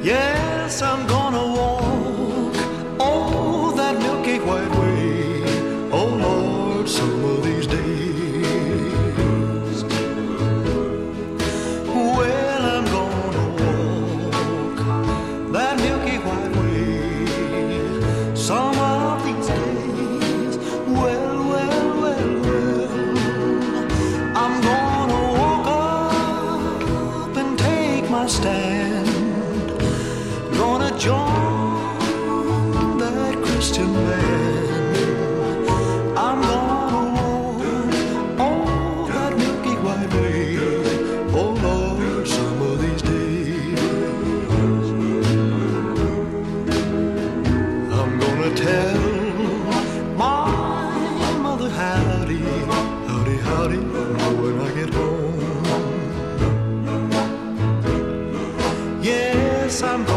Yes, I'm gonna walk, oh, that milky white way, oh Lord, some of these days. Well, I'm gonna walk that milky white way, some of these days. Well, well, well, well, I'm gonna walk up and take my stand, gonna join that Christian band. I'm gonna walk, oh, that milky white way, oh Lord, some of these days. I'm gonna tell my mother howdy, howdy, howdy, when I get home. Yes, I'm gonna